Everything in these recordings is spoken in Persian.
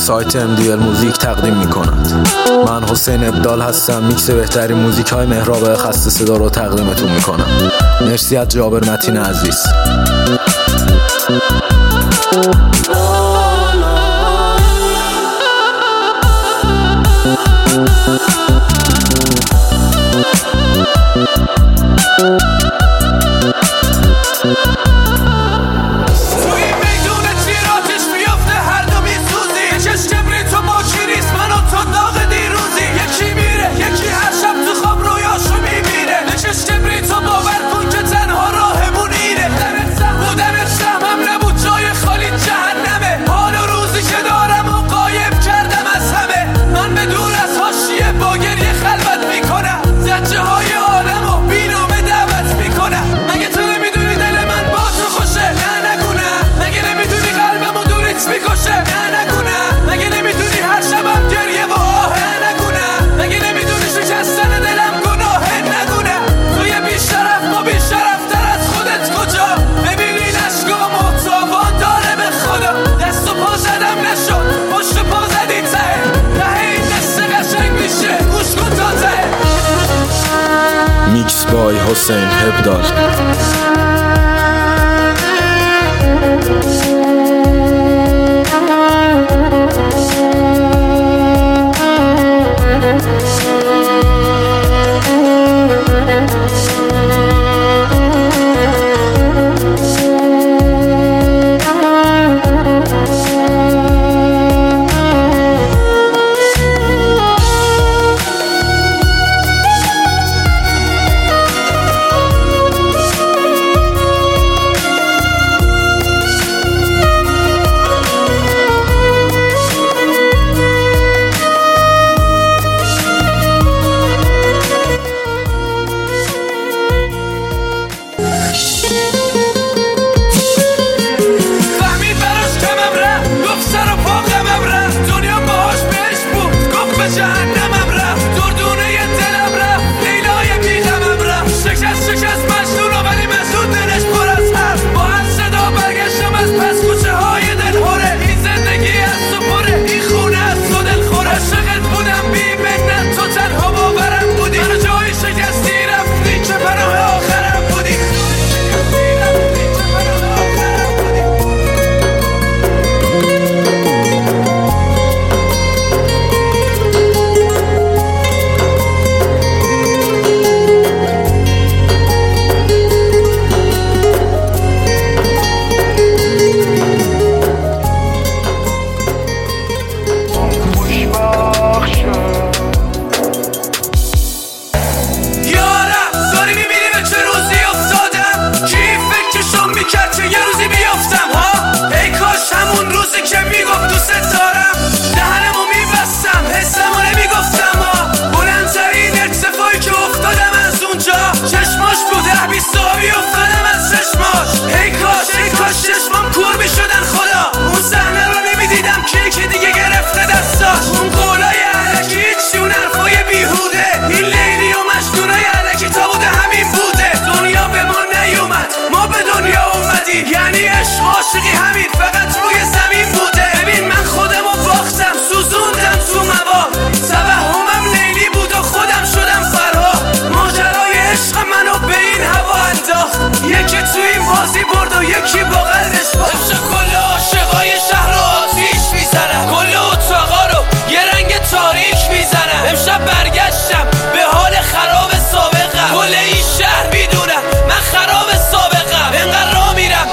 سایت MDL موزیک تقدیم می کند. من حسین ابدال هستم. میکس بهترین موزیک های مهراب خسته صدا رو تقدیمتون می کنم. مرسی از جابر متین عزیز. میکس بای حسین ابدال. یکی با قلبش باشه کل عاشقای شهر رو آتیش میزنن، کل اتاقا رو یه رنگ تاریک میزنن. امشب برگشتم به حال خراب سابقم، کل این شهر میدونم من خراب سابقم. انقدر را میرم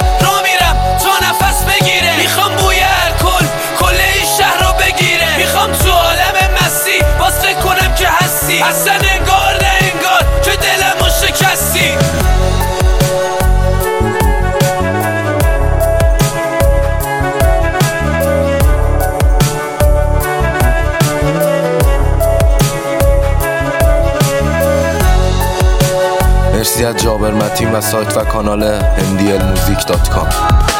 تا نفس بگیره، میخوام بوی الکل کل این شهر رو بگیره. میخوام تو عالم مستی باز فکر کنم که هستی، اصلا انگار نه انگار که دلمو شکستی. مرسی از جابر متین و سایت و کانال mdlmusic.com.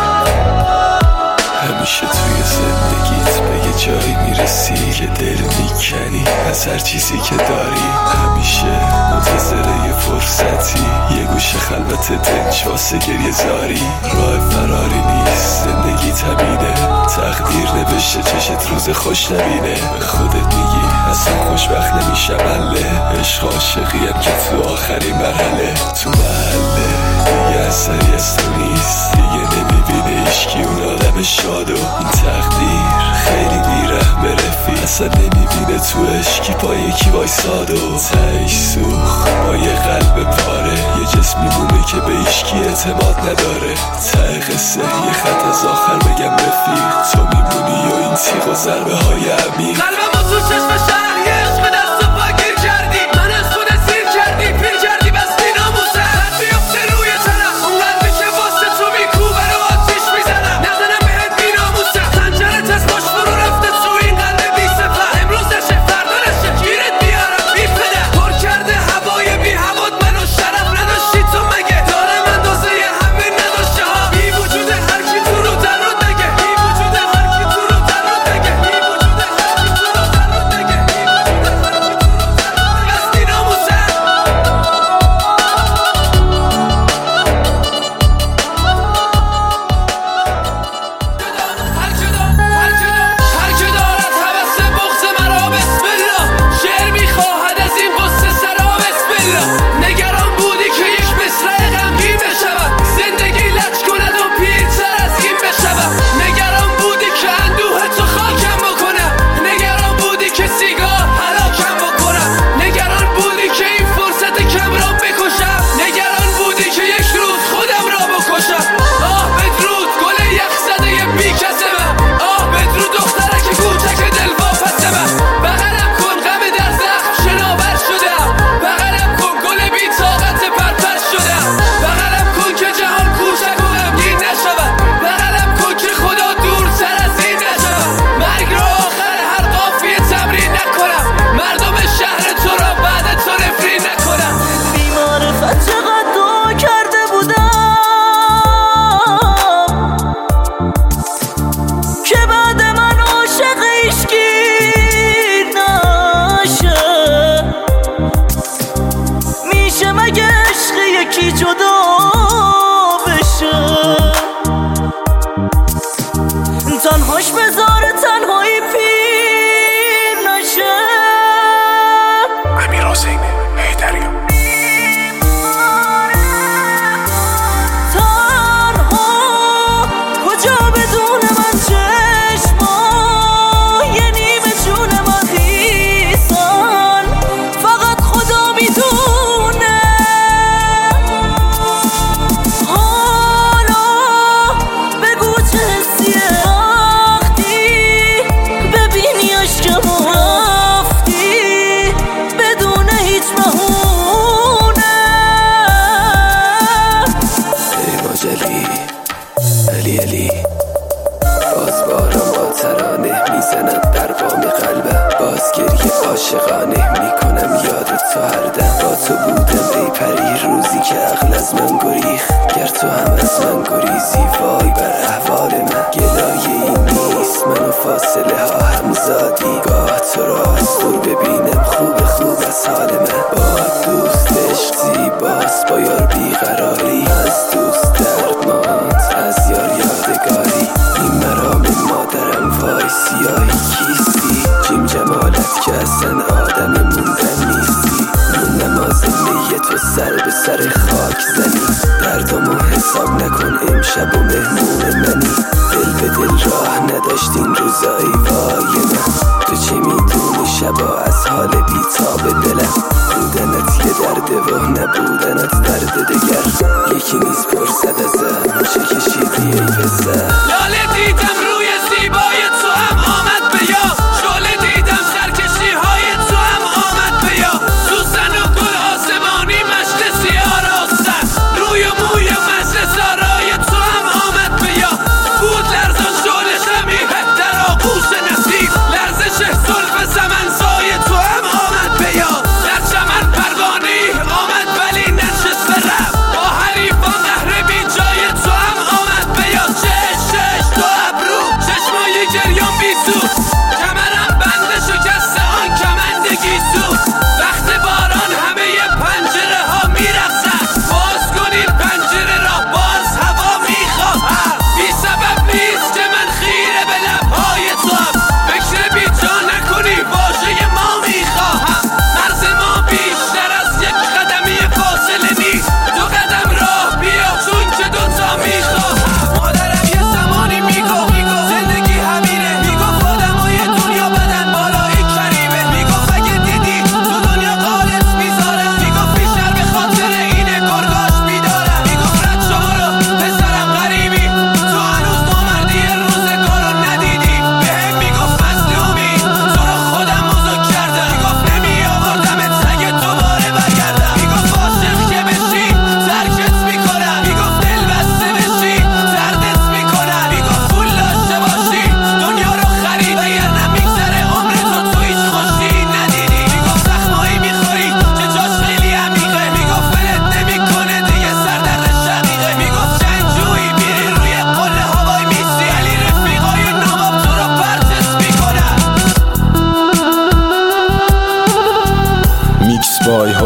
همیشه توی زندگیت به یه جایی میرسی که دل میکنی از هر چیزی که داری. همیشه منتظر یه فرصتی، یه گوشه خلوت دنج واسه گریه زاری. راه فراری نیست، زندگی همینه، تقدیر نوشته باشه چشت روز خوش نبینه. به خودت میگی اصلا خوشبخت نمیشم بله. عشق عاشقیم که تو آخرین مرحله. تو محله دیگه اثری از تو نیست. دیگه نمیبینه عشقی اون آدم شادو. این تقدیر خیلی بیرحمه رفیق. اصلا نمیبینه تو عشقی با یکی وایسادو. تهش سوخت با یه قلب پاره. یه جسم میمونه که به عشقی اعتماد نداره. ته قصه یه خط از آخر بگم رفیق. تو میمونی و این تیغ و ضربه های عمیق. قلبم تو چشم شهر یه عشق دست و پا گیر کردی. من از خود سیر کردی پیر کردی بستی ناموسه. قلب بیفته روی تنم اون قلبی که واسه تو میکوبه رو آتیش میزنم. نزنم بهت بی ناموسه. خنجرت از پاش فرو رفته تو این قلب بی سپر. امروز نشه فردا نشه گیرت بیارم بی پدر. پر کرده هوای بی هوات منو شرف نداشتی تو مگه. دارم اندازه همه نداشته ها. بی وجود هر کی تو رو در رو دگه. بی وجود هر کی تو رو در رو دگه. بی وجود هر کی تو رو در رو دگه. بی وجود هر کی تو رو در رو دگه. بستی ناموسه. هر که دارد هوس بغض مرا بسم الله. شعر میخواهد از این قصه سرا بسم الله. نگران بودی که یک مصرع غمگین بشود. زندگی لج کند و پیرتر از این بشود. نگران بودی که اندوه تو خاکم بکنم. نگران بودی که سیگار هلاکم بکنم. نگران بودی که این فرصت کم را بکشم. نگران بودی که یک روز خودم را بکشم. آه بدرود گل یخ زده بی کس من. آه بدرود دخترک کوچک دلواپس من. بغلم کن غم در زخم شناور شدم. بغلم کن گل بی طاقت پرپر شدم. بغلم کن که جهان کوچک و غمگین نشود. بغلم کن که خدا دورتر از این نشود. مرگ را آخر هر قافیه تمرین نکنم. مردم شهر تو را بعد تو نفرین نکنم. بی‌معرفت چقدر دعا کرده بودم که بعد من عاشق عشقی نشه. میشه مگه عشق یکی جدا بشه؟ تنهاش بذاره تنهایی پیر نشه. امیر حسین حیدری. تنها کجا بدون من چشما یه نیمه جون من خیسن. فقط خدا میدونه. حالا بگو چه حسیه وقتی ببینی عشقمو رفتی بدون هیچ بهونه. ماجلی علی باز بارم با ترانه میزنم در بام قلبم. باز گریه عاشقانه میکنم یاد تو هر دم. با تو بودم ای پری روزی که عقل از من گریخت. گر تو هم از من گریزی وای بر احوال من. گلایه این نیست منو فاصله ها هم زادی. گاه تو را از دور ببینم خوب از حال من. با دوست عشق زیباست با یار بیقراری. از دوست دردماند از یار یادگاری. این مرام مادرم وای سیاهی کیستی. جیم جمالت که اصلا آدم موندن نیستی. موندم آزمه تو سر به سر خاک زنی. دردامو حساب نکن امشب و مهمون منی. دل به دل راه نداشتین روزایی وای من. تو چه میدونی شبا از حال بیتاب دلم. بودنت یه درده و نبودنت درد دگر. یکی نیست پرسد ازم چه کشیدی ای پسر. لاله دیدم روی زیبای تو هم آمد به یاد. شعله دیدم سرکشی های تو هم آمد به یاد. سوسن و گل آسمانی مجلسی آراستن. روی و موی مجلس آرای تو هم آمد به یاد. بود لرزان شعله شمیه در آغوش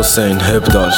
حسین هبدال.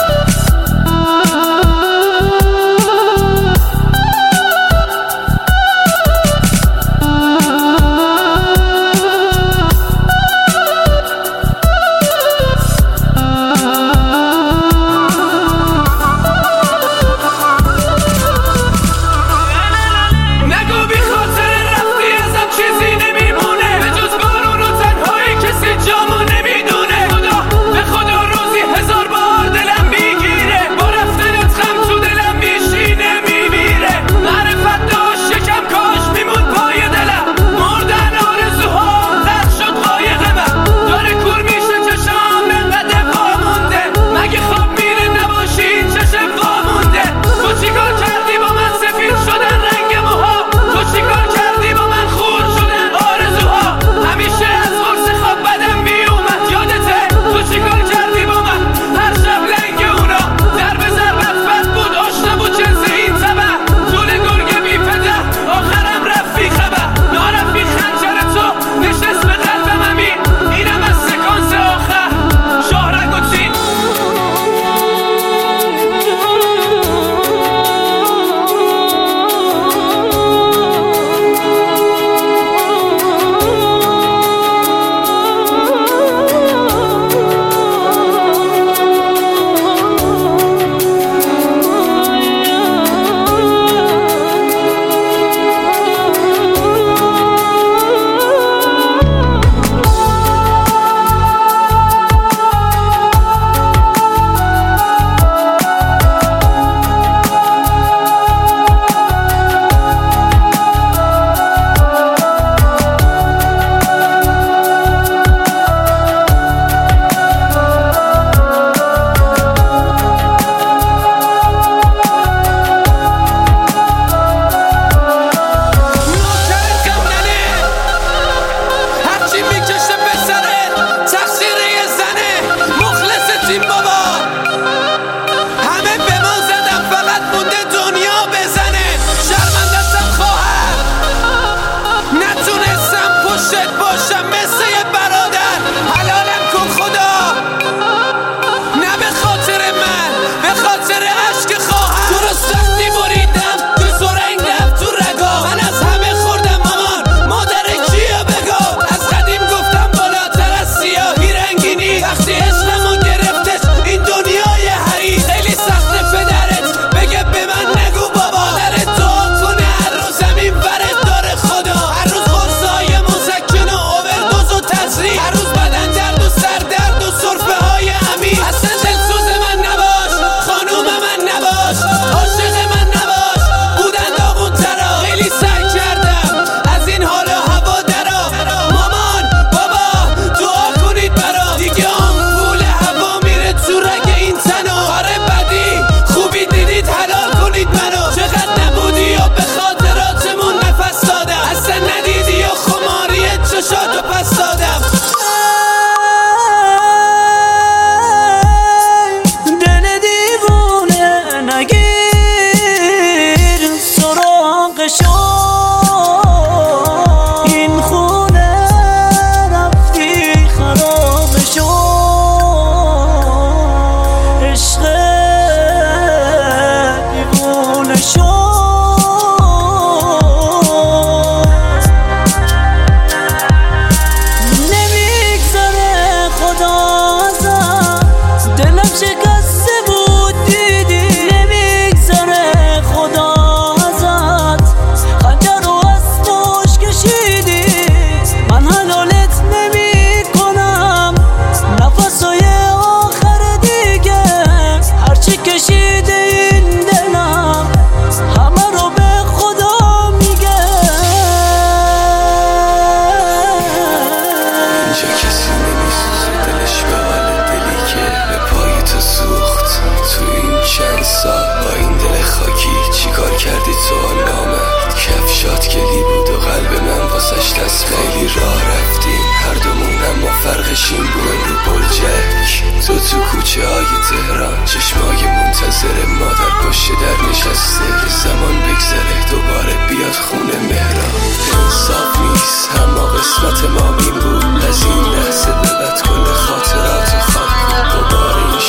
فرقشیم بوین رو بلجک تو کوچه های تهران چشمای منتظر مادر پشت در نشسته زمان بگذره دوباره بیاد خونه مهران انصاف نیست اما قسمت ما این بود از این لحظه به بعد کل خاطرات خاک دوباره این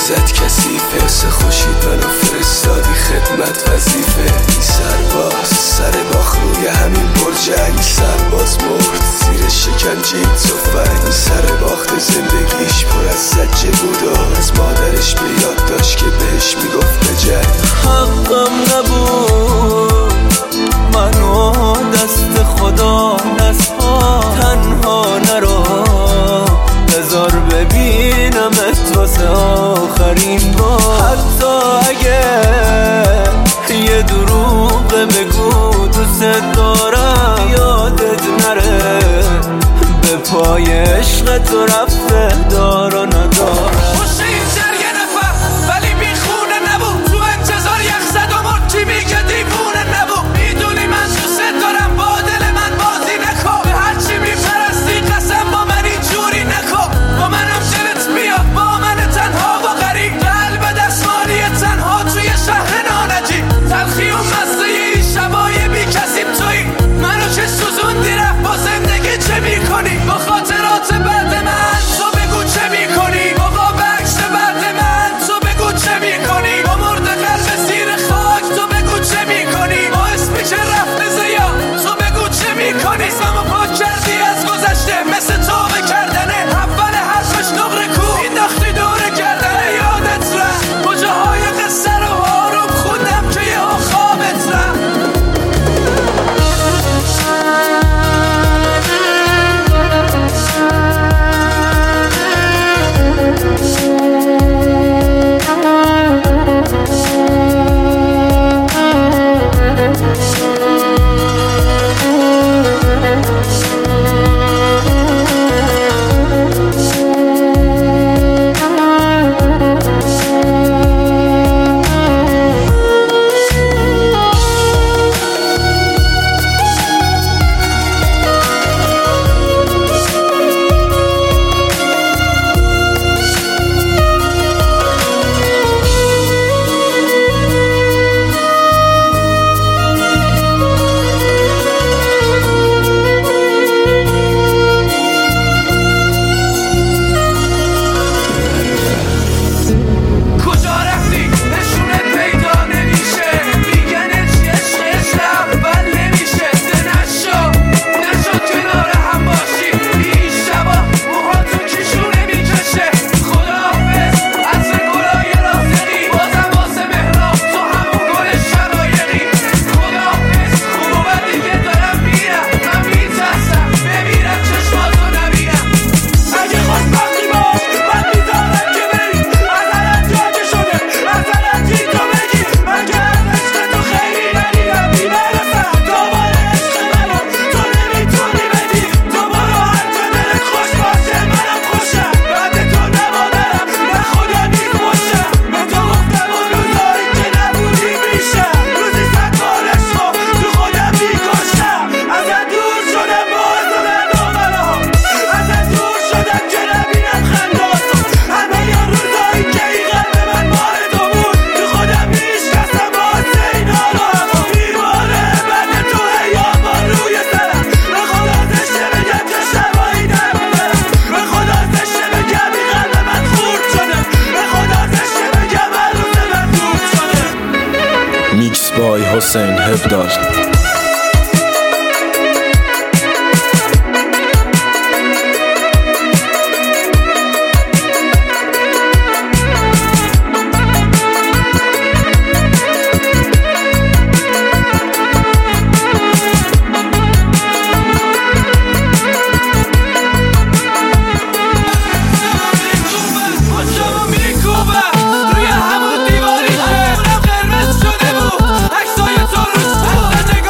عزت کثیفه واسه خوشید منو فرستادی خدمت وظیفه. این سرباز سر باخ روی همین برج علی سرباز مرد زیر شکنجه این تفنگ. این سر باخت زندگیش پر از زجه بود و از مادرش به یاد داشت که بهش میگفت بجنگ. حقم نبود منو دست خدا نسپار، تنها نرو بذار ببینمت واسه آخرین بار. حتی اگه یه دروغ بگو دوست دارم یادت نره به پای عشق تو رفته دار و ندارم. پشت این جرگه نفر ولی بیخونه نبود، تو انتظار یخ زد و مرد کی میگه دیوونه نبود. میدونی من دوست دارم با دل من بازی نکن، به هرچی میپرستی قسم با من اینجوری نکن. با منم دلت بیاد با من تنها و غریب، قلب دستمالی تنها توی شهر نانجی. تلخی و مزه این شبای بی کسیم توی منو که سوزوندی رفت با زندگی چه میکنی؟ با خاطرات بعد من تو بگو چه میکنی؟ بابا بکش بعد من تو بگو چه میکنی؟ با مرد قلب زیر خاک تو بگو چه میکنی؟ با اسمی که رفته زیا تو بگو چه میکنی؟ اسممو پاک کردی از گذشته مثل توبه کردنه، اول حرفش نقره کو اینداختی دوره کردنه. یادت رفت کجاهای قصه رو آروم خوندم که یه خوابت رفت. میکس بای حسین هبدال. روی همون دیواری که اونم قرمز شده بود، عکسای تو روش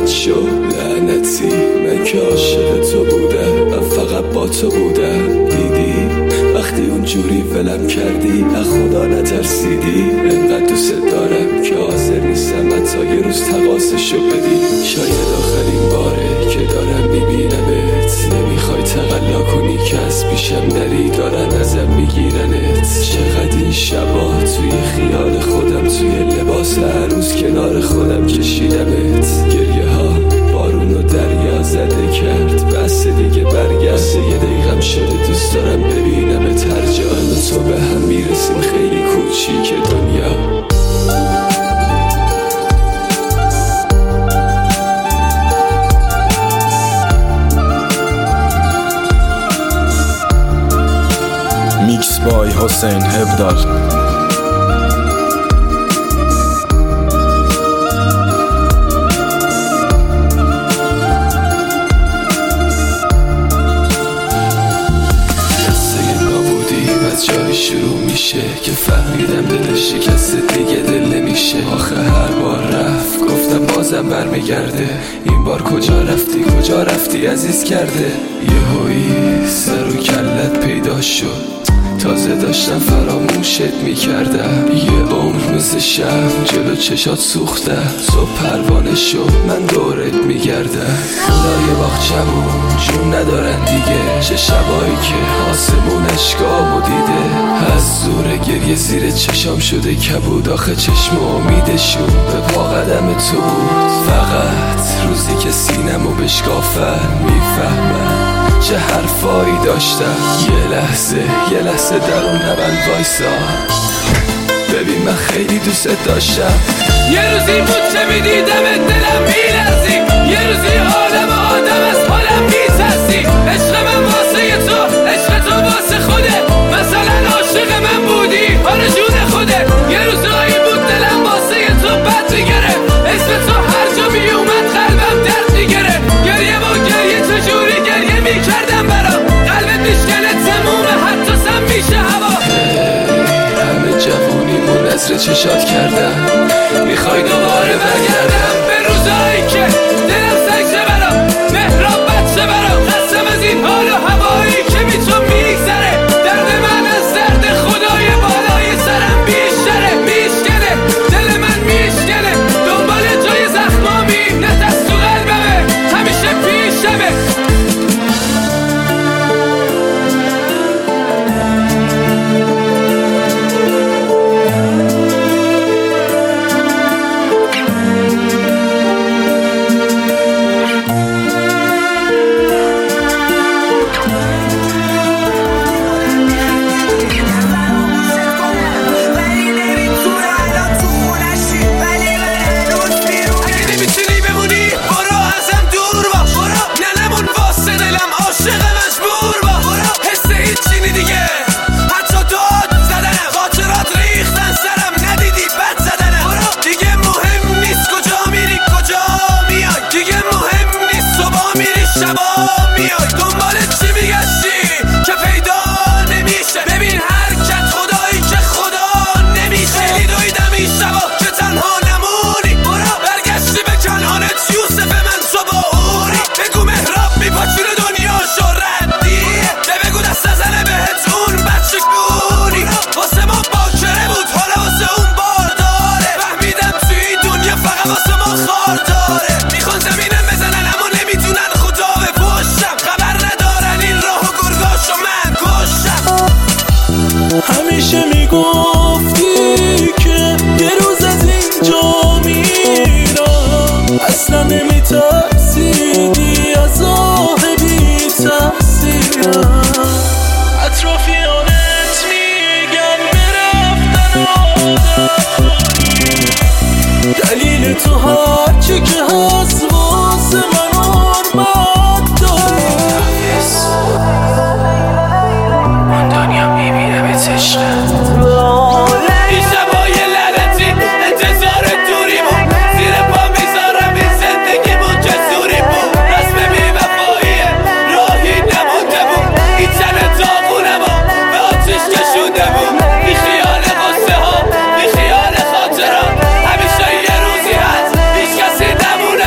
بد شو لعنتی، من که عاشق تو بودم، من فقط با تو بودم. دیدی وقتی اونجوری ولم کردی از خدا نترسیدی. انقدر دوست دارم که حاضر نیستم حتی یه روز تقاصشو بدی. شاید آخرین باره که دارم میبینمت، نمیخوای تقلا کنی که از پیشم نری، دارن ازم میگیرنت. چقدر این شبا توی خیال خودم، توی لباس عروس کنار خودم کشیدمت. گریه ها بارون و دریا زده کرد، بس دیگه برگشت، یه دقیقم شده دوست دارم ببینمت هر جا. من و تو به هم میرسیم خیلی کوچیک دنیا. میکس بای حسین هبدال. جایی شروع میشه که فهمیدم دلش شکسته دیگه دل نمیشه. آخه هر بار رفت گفتم بازم برمیگرده، این بار کجا رفتی عزیز کرده. یهویی سر و کلت پیدا شد، تازه داشتم فراموشت میکردم. یه عمر مثل شم جلو چشات سوختم، صبح پروانه شد من دورت میگردم. خدای باغچمون جون ندارن دیگه، چه شبایی که آسمون اشکامو دیده. از زور گریه زیر چشام شده کبود، آخه چشم امیدشون به پا قدم تو بود. فقط روزی که سینمو بشکافن میفهمن چه حرفایی داشتم. یه لحظه در اون نبند وایسا، ببین من خیلی دوست داشتم. یه روزی بود که میدیدم دلم میلرزی، یه روزی آدم از حالم میترسی. عشق من واسه تو واسه خوده، مثلا عاشق من بودی آرزون خوده. یه روزایی بود دلم واسه تو بد میگرفت، اسم تو هر جا میومد قلبم درد میگرفت. گریه با گریه چجوری گریه میکردم برام، قلبت میشکنه تمومه حتی سم میشه هوا. همه جوونیمو نظر چشات کردم، میخوای دوباره برگردم به روزایی که دلم سنگشه برام، مهراب بچه برام. خستم از این حال و هوایی که بی تو میگذره. درد من از درد خدای بالای سرم بیشتره. میشکنه دل من میشکنه، دنبال جای زخمامی نه دست تو قلبمه، همیشه پیشمه. همیشه میگفتی که یه روز از اینجا میرم، اصلا نمیترسیدی از آه بی تقصیرم. اطرافیانت میگن برفتن آدمی، دلیل تو هرچی که هست واسه من حرمت داری. دنیا میبینه به عشقت، این شبای لعنتی انتظار دوری بود. زیر پا میذارم این زندگی بود جسوری بود. رسم بی‌وفاییه راهی نمونده بود، این تن داغونم به آتش کشونده بود. بی خیال قصه ها، بی خیال خاطرات، همیشه یه روزی هست هیچ کسی نمونه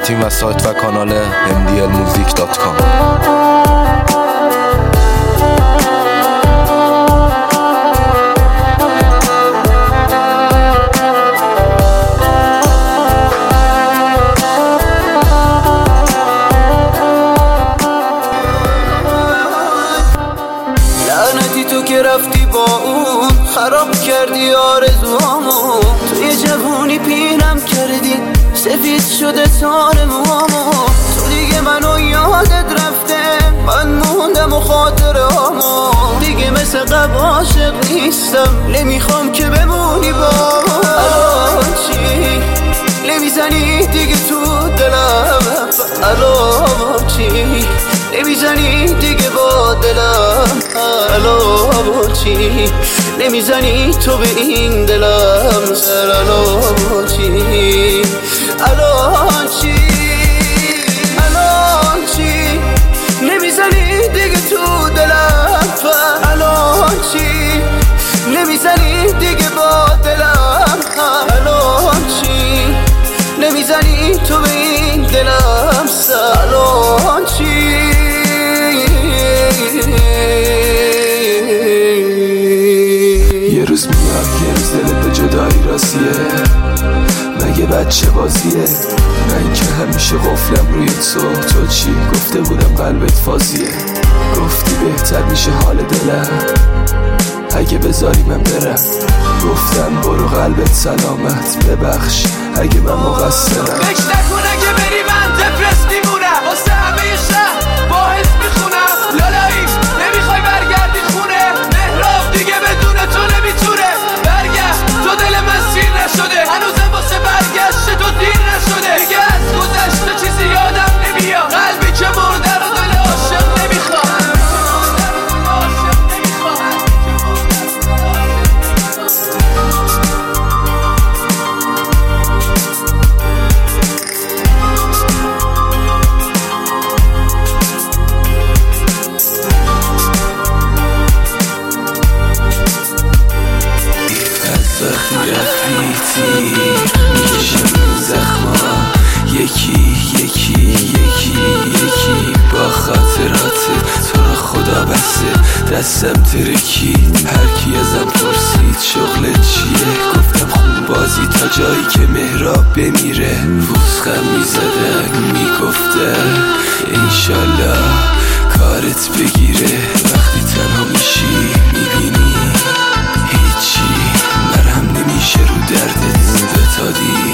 همکارتیم و سایت و کانال mdlmusic.com. تو که رفتی با اون خراب کردی آرزوامو، توی جوونی پیرم کردی سفید شده تار موامو، تو دیگه منو یادت رفته من موندم و خاطرامو، دیگه مثل قبل عاشق نیستم نمیخوام که بمونی با الان چی نمیزنی دیگه تو دلم، الان چی نمیزنی دیگه با دلم، الان چی نمیزنی تو به این دلم سر، الان چی الان چی الان چی نمیزنی دیگه تو دلم، الان چی نمیزنی دیگه با دلم، الان چی نمیزنی تو به این دلم سر، الان چی یه روز میاد یه روز دلت به جدایی راستیه، مگه بچه بازیه؟ من که همیشه قفلم روی تو چی؟ گفته بودم قلبت فازیه، گفتی بهتر میشه حال دلم اگه بذاری من برم، گفتم برو قلبت سلامت، ببخش اگه من مقصرم. فکر نکن اگه بری من دپرس میمونم، واسه همه شهر باعث میخونم، لالایی نمیخوای برگردی خونه، مهراب دیگه بدون تو نمیتونه برگشت، تو دل من سیر نشده هنوزم واسه برگشت تو دیر نشده، دیگه از گذشته چیزی یادم نمیاد، قلبی که مرده رو دل عاشق نمیخواد. میکشم این زخما یکی یکی یکی یکی با خاطرات تو رو خدا بسته، دستم ترکید هرکی ازم پرسید شغل چیه، گفتم خون بازی تا جایی که مهراب بمیره، وسخم میزدن میگفتن انشالله کارت بگیره، وقتی تنها میشی میبینی هیچی مرهم نمیشه رو دردت، بتادی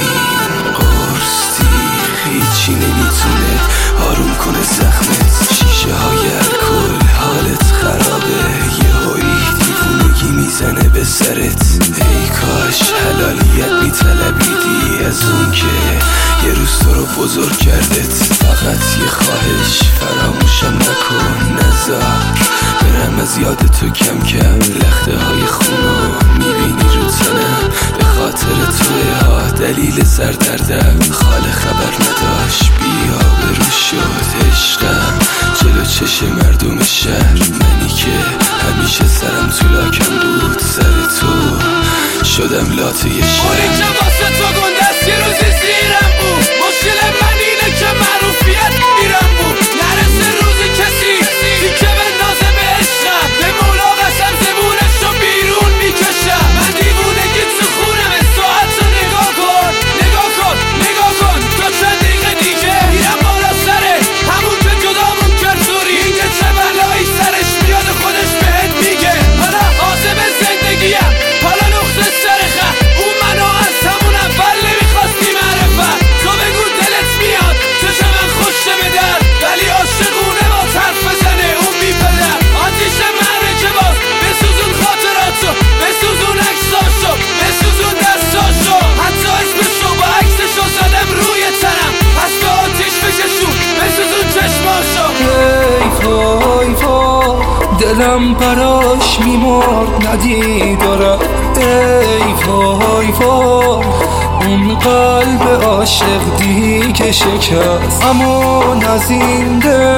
قرصی هیچی نمیتونه آروم کنه زخمت، شیشه های الکل حالت خرابه، یه هایی دیوونگی میزنه به سرت، ای کاش حلالیت میطلبیدی از اون که یه روز تو رو بزرگ کردت، فقط یه خواهش فراموشم نکن نذار برم از یاد تو کم کم، لخته های خونو میبینی رو تنم، به خاطر توی ها دلیل سردردم، خاله خبر نداشت بیا برو شد عشقم جلو چش مردم شهر، منی که همیشه سرم تو لاکم بود سر تو شدم لاته یه شهر، موری که واسه تو گندست یه روزی زیرم بود، مشکل من اینه که معروفیت میرم بود، نرسه روزی کسی که بندازه به عشقم، به مولا قسم زبونش رو بیرون میکشم، من دیوونگی تو خونم ساعت رو نگاه کن نگاه کن نگاه کن، تا چند دقیقه دیگه میرم بالا سره همون که جدامون کرد زوری، اینکه چه بلایی سرش میاد خودش بهت میگه، حالا حاضر زندگیم حالا نقطه سرخه، اون منو از همون اول نمیخواستی معرفت، تو بگو دلت میاد چشم من خوشه بدر، ولی عاشقونه با طرف بزنه اون بیپدر، آتیش مره که باز بسوزون خاطراتو، بسوزون عکساشو، بسوزون دستاشو، حتی اسمشو با عکسشو زدم روی تنم، پس به آتیش بکشون بسوزون چشماشو. ای وای وای دلم براش میمرد ندیدارم، ای وای وای اون قلب عاشق دیگه شکست، امان از این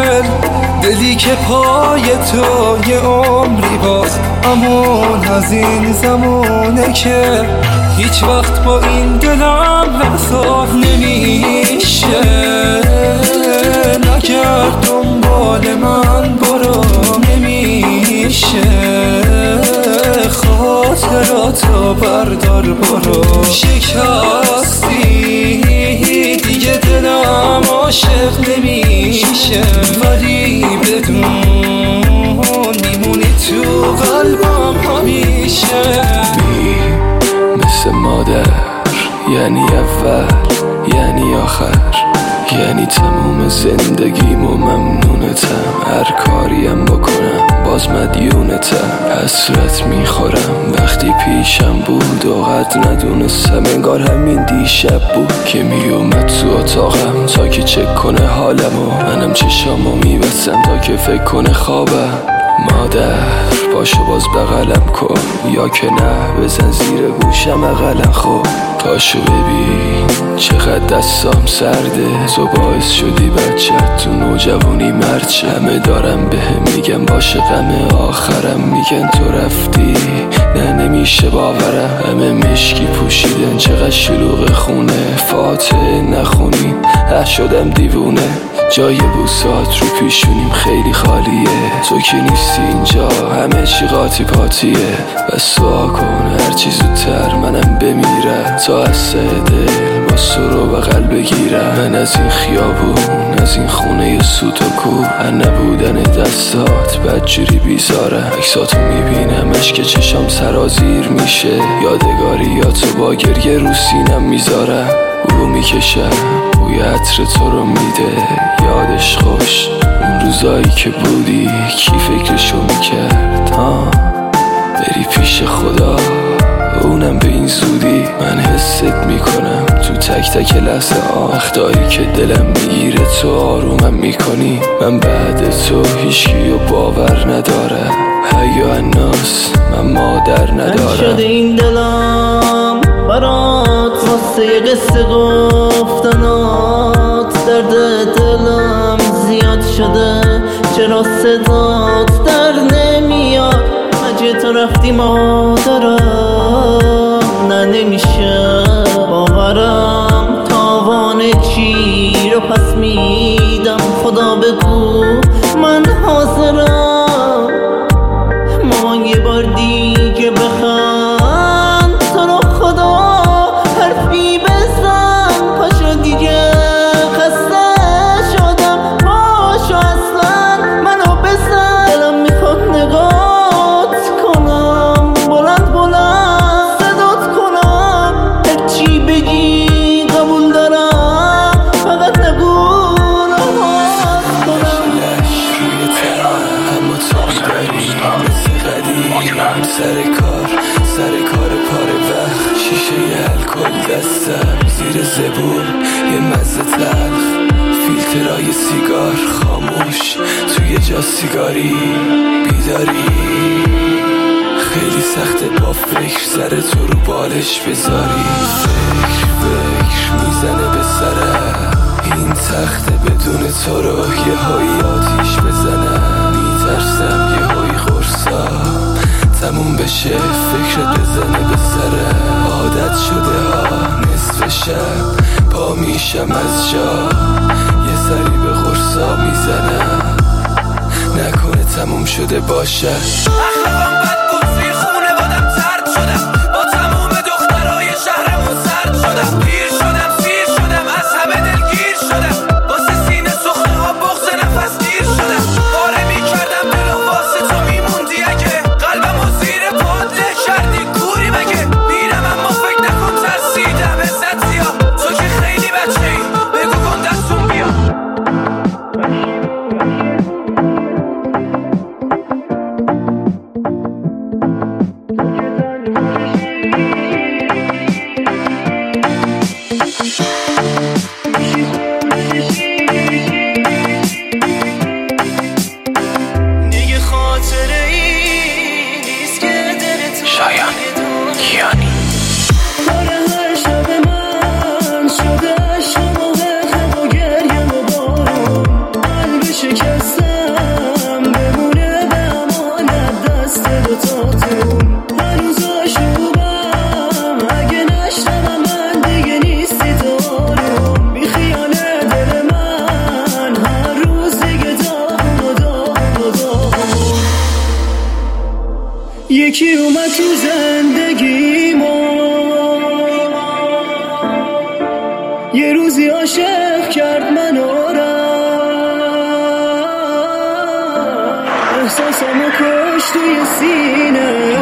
دلی که پای تو یه عمری باز، امان از این زمانه که هیچ وقت با این دلم حساب نمیشه. نگرد دنبال من برو، نمیشه. خاطراتو بردار برو. شکستی دیگه دلم عاشق نمیشه، ولی بدون میمونی تو قلبم همیشه. مثل مادر، یعنی اول، یعنی آخر، یعنی تموم زندگیم و ممنونتم. هر کاریم بکنم باز مدیونتم. حسرت میخورم وقتی پیشم بود و قد ندونستم. انگار همین دیشب بود که میومد تو اتاقم تا که چک کنه حالمو. منم چشامو میبستم تا که فکر کنه خوابم. مادر باشو باز بغلم کن، یا که نه بزن زیر گوشم اقلن. خب پاشو ببین چقدر دستام سرده. تو باعث شدی بچت تو نوجوانی مرد شه. همه دارم بهم میگن باشه غم آخرم. میگن تو رفتی نه نمیشه باورم. همه مشکی پوشیدن چقدر شلوغ خونه. فاتحه نخونیم شدم دیوونه. جای بوسات رو پیشونیم خیلی خالیه. تو که نیستی اینجا همه چی قاطی پاتیه. بس دعا کن هرچی زودتر منم بمیرم تا از دل با سرو بغل بگیرم. من از این خیابون، از این خونه سوت و کو، نبودن دستات بدجوری بیزارم. عکساتو میبینم اشک چشام سرازیر میشه. یادگاری یا تو با گریه رو سینم میذارم. او میکشم بوی عطر تو رو میده. یادش خوش اون روزایی که بودی کی فکرشو میکرد بری پیش خدا، اونم به این زودی. من حست میکنم تو تک تک لحظه وقتایی که دلم میگیره تو آرومم میکنی. من بعد تو هیچکیو باور ندارم. حیا الناس من مادر ندارم. شده این دلم برات واسه قصه گفتنات. درد دلم زیاد شده چرا صدات در نمیاد. اگه تو رفتی مادرم نه نمیشه باورم. تاوان چی رو پس میدم خدا بگو من حاضرم. مامان یه بار دیگه بخند تو رو خدا حرفی بزن. پاشو دیگه خسته شدم پاشو اصلا منو بزن. دلم میخواد نگات کنم بلند بلند صدات کنم. هرچی بگی قبول دارم فقط نگو نهاد کنم. روی ترم اما تو بیداری مثل قدیم. سر کار پاره وقت شیشه الکل دستم زیر زبون یه مزه تلخ. فیلترهای سیگار خاموش توی جا سیگاری بیداری. خیلی سخته با فکر سر تو رو بالش بذاری. فکر میزنه به سرم این تخته بدون تو رو یه هایی آتیش بزنم. میترسم یه هایی خورسام تموم بشه فکرت بزنه به سرم. عادت شده ها نصف شب پا میشم از جا یه سری به خورسا میزنم. نکنه تموم شده باشه. اخلاقم بد بود توی خونه بادم ترد شدم. با تموم دخترای شهرمون سرد شدم. پیر شدم سیر شدم از همه دلگیر شدم. واسه سینه سخته ها بغض نفس گیر شدم. باره میکردم دلو واسه تو میموندی. اگه قلبم و زیر پاد له کردی کوری مگه. میرم اما فکر نکن ترسیدم عزت زیاد. تو که خیلی بچه ای بگو کن دستون بیا. یکی اومد تو زندگی ما، یه روزی عاشق کرد منو احساسمو کشت توی سینه.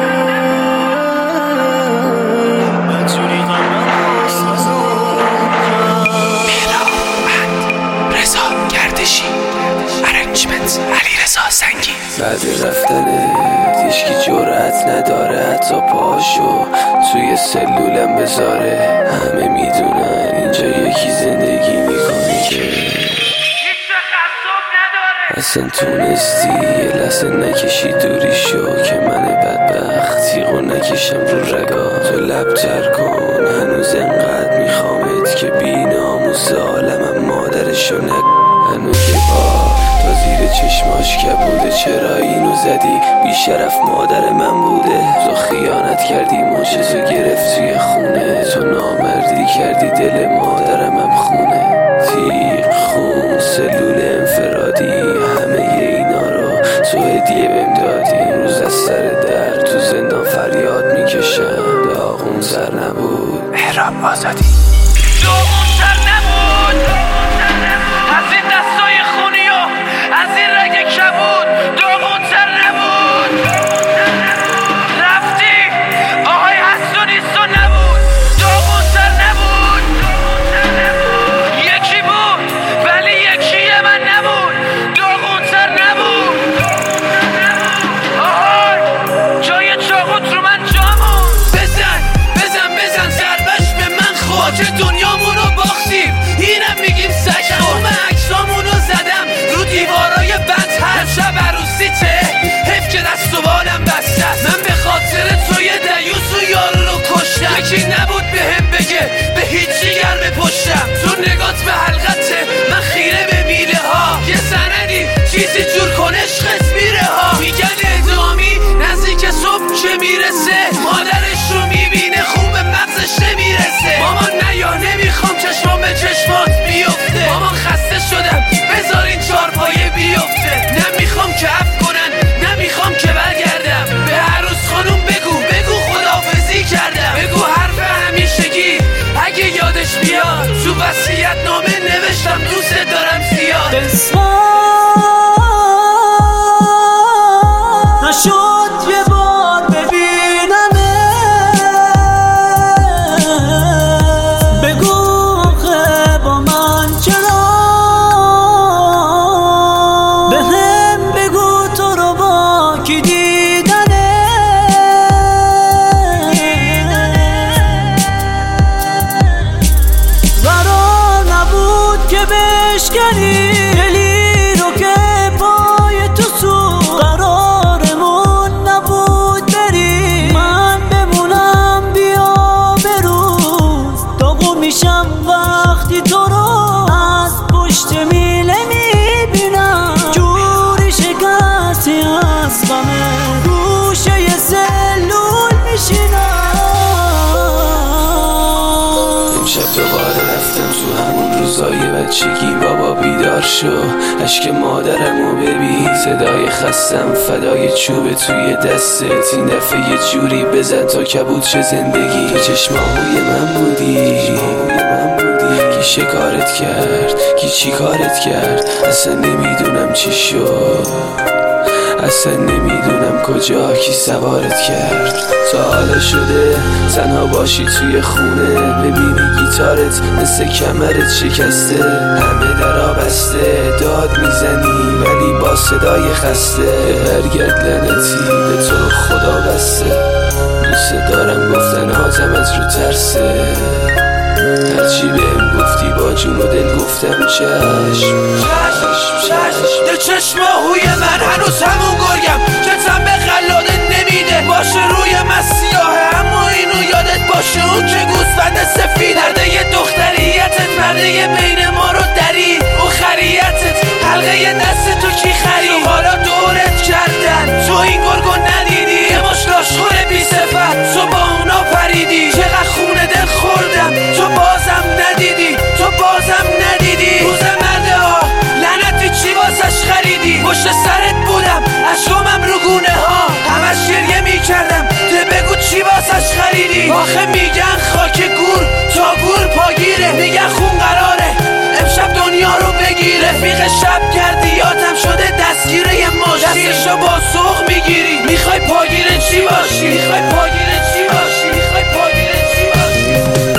بعد رفتنت هیچکی جرأت نداره حتی پاشو توی سلولم بذاره. همه میدونن اینجا یکی زندگی میکنه که اصلا تونستی یه لحظه نکشی دوری شو که من بدبخت تیغو نکشم رو رگا. تو لبتر کن هنوز انقدر میخوامت که بی ناموس عالمم مادرشو هنوز که تا زیر چشماش کبوده. چرا اینو زدی؟ بیشرف مادر من بوده. تو خیانت کردی ماچزو گرفت توی خونه. تو نامردی کردی دل مادرمم خونه. تیغ خون سلول انفرادی همه اینا رو تو هدیه بهم دادی. امروز از سر در تو زندان فریاد میکشم. داغون سر نبود مهراب آزادی. داغون سر نبود از این دستای خونی و از این رگ کبود. داغون تر نبود رفتی آهای هست و نیست و نبود. داغون تر نبود یکی بود ولی یکی من نبود. داغون تر نبود آهای جای چاقوت رو من جامون. بزن بزن بزن ضربش به من خود که دنیامونو باختیم. اینم میگیم سگ خورم عکسامونو زدم رو دیوارای بدتر. شب عروسیته حیف که دست و بالم بسته. من به خاطر توی دیوس و یارو رو کشتم. یکی نبود به هم بگه به هیچ جگر بپشتم. تو نگات به حلقته من خیره به میله ها. یه سندی چیزی جور کن عشقت میره ها. میگن ادامی نزدیک صبح که میرسه. مادرش رو میبینه خوب مغزش نمیرسه. مامان نیا نمیخوام چشمام به چشمات بیفته. مامان خسته شدم بذار این چارپایه بیفته. نمیخوام که عفو کنن نمیخوام که برگردم. به عروس خانوم بگو بگو خداحافظی کردم. بگو حرف همیشگی اگه یادش بیاد. تو وصیت نامه نوشتم دوست دارم زیاد. نشد یه بار ببینمه. بگو با من چرا. به هم بگو تو رو با کی دیدنه. قرار نبود که بشکنی دلی رو که پای تو سو. قرارمون نبود بری من بمونم بیا بروز. داغو میشم وقتی تو رو از پشت میله میبینم. جوری شکستی از غمه گوشه ی سلول میشینم. امشب دوباره رفتم تو همون روزای بچگی. بابا بیدار شو اشک مادرمو ببین. صدای خستم فدای چوب توی دستت. این دفعه یه جوری بزن تا کبود چه زندگی. تو چشماهوی من بودی کی شکارت کرد کی چی کارت کرد. اصلا نمیدونم چی شد اصلا نمیدونم کجا کی سوارت کرد. تا حالا شده تنها باشی توی خونه. ببینی گیتارت مثل کمرت شکسته. همه درا بسته داد میزنی ولی با صدای خسته. برگرد لعنتی به تو خدا بسته. دوست دارم گفتن آدمت رو ترسه. هرچی بهم گفتی با جون و دل گفتم چشم. در چشماهوی من هنوز همون گرگم که تن به قلاده نمیده. باشه روی من سیاهه اما اینو یادت باشه. اون که گوسفند سفید درده ی دختریتت پرده بین ما رو درید. اون خریتت حلقه دست تو کی خرید. تو حالا دورت کردن تو این گرگو ندیدی. یه مش لاشخور بی صفت تو با اونا پریدی. چقدر خونه دل خوردم تو بازم ندیدی. تو بازم ندیدی. روز مرده ها لعنتی چی واسش خریدی. پشت سرت بودم اشکام آخه میگن خاک گور تا گور پاگیره، میگن خون قراره امشب دنیا رو بگیره. رفیق شب گردیاتم شده دستگیره یه ماشین، دستشو با سوق میگیری میخوای پاگیره چی باشی، میخوای پاگیره چی باشی، میخوای پاگیره چی باشی.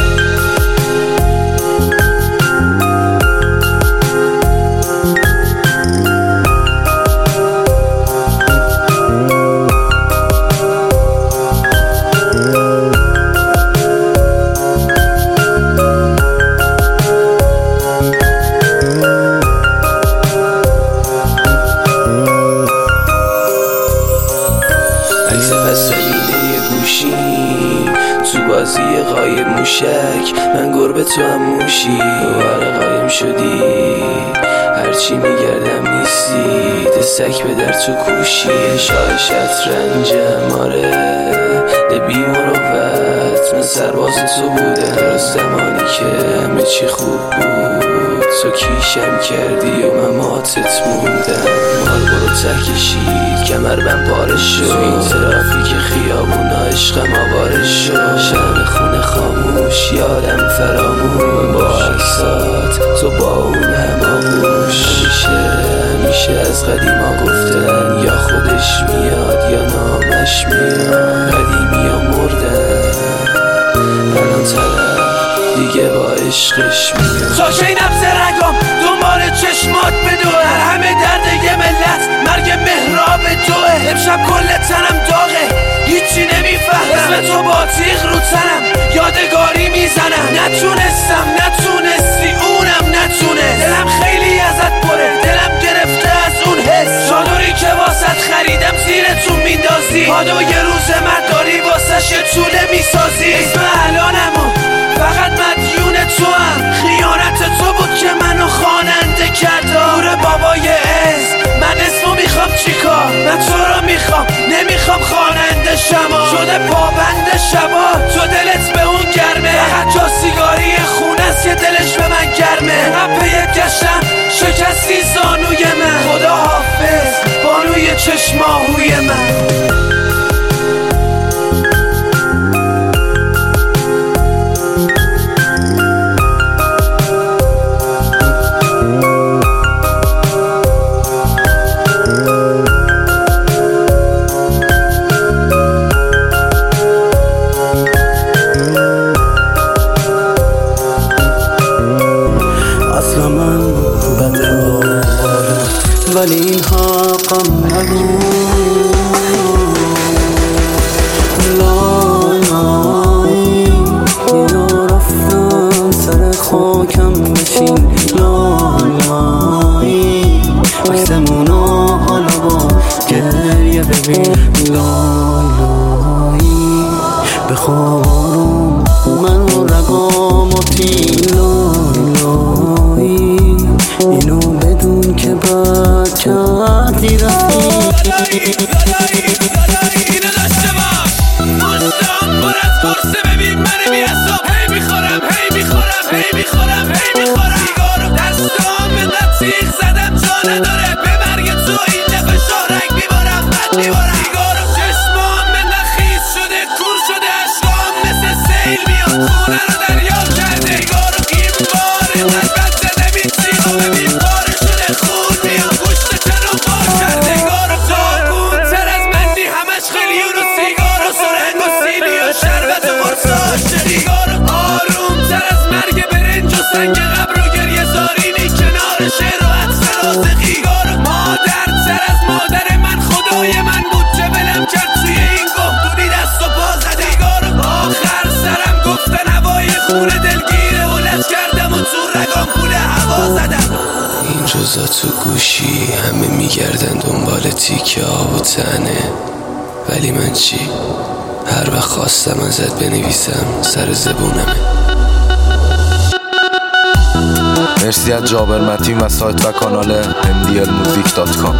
تو بازی قایم موشک من گربه تو هم موشی، دوباره قایم شدی هرچی میگردم نیستی، دستک به در تو کوشی. شاه شطرنجم آره ده بی مروت، من سرباز تو بودم زمانی که همه چی خوب بود، تو کیشم کردی و من ماتت موندم. مال برو ته کشید کمربند پاره شد، تو این ترافیک خیابونا عشقم آواره شد. شم خونه خاموش یادم فراموش، با عکسات تو با اون هماموش. همیشه از قدیما گفتن یا خودش میاد یا نامش میاد، قدیمی ها مردن الان طرف دیگه با عشقش میاد. تا کی نبض رگام دنبال چشمات بدوه، هر همه درد یه ملت مرگ مهراب دوه. امشب کل تنم داغه هیچی نمیفهمم، اسم تو با تیغ رو تنم یادگاری میزنم. نتونستی اونم نتونه، دلم خیلی ازت پره، دلم گرفته از اون حس. چادری که واسط خریدم زیرتون میندازی، پادو یه روز مرداری واسش یه طوله میسازی. اسم الانمو فقط مدیون تو هم، خیانت تو بود که منو خواننده کرد. نور بابای عز من اسمو میخوام چیکار، من تو رو میخوام نمیخوام خواننده شما. شده پابند شبا تو دلت به اون گرمه، فقط جا سیگاری خونه است که دلش به من گرمه. پی گشتم شکستی زانوی من، خدا حافظ بانوی چشماهوی من. ولی این حقم نبود، لالایی یا رفتم سر خاکم بشین، لالایی عکسمونا حالا با گریه ببین، لالایی بخوارم من و رقاماتی، لالایی اینو بدون که بد کردی رفتی. اینو داشته باش مستم پر از قرصه، ببین من بی‌حساب هی میخورم سیگارو دستام به تیغ زدم جا نداره، به مرگ تو این دفعه شارک میبارم بد میبارم. سیگارو چشمام به نخیز شده کور شده، اشکام مثل سیل میاد خونه رو دریا کرده. سیگارو این بار اینقدر بد زده میتیم و ببین بارشونه خون میاد گوشت چنو بار کرده. سیگارو تاکون تر از مندی همش خیلیون و سیگارو سرنگ و سیلی و شربت و قرصاش. سیگارو آروم تر از مرگ برنج و سنگ قبر و گریه زارینی کنار شعر و عطر رازقی. سیگارو مادر تر از مادر من خدای من بود چه بلم کرد توی این گهدونی دست و پا زده. سیگارو آخر سرم گفتن هوای خونه دلگیره و لج کردم و تو رگام پول هوا زدم. این روزا تو گوشی همه میگردن دنبال تیکه آب و تنه، ولی من چی؟ هر وقت خواستم ازت بنویسم سر زبونمه. مرسی از جابر متین و سایت و کانال mdlmusic.com.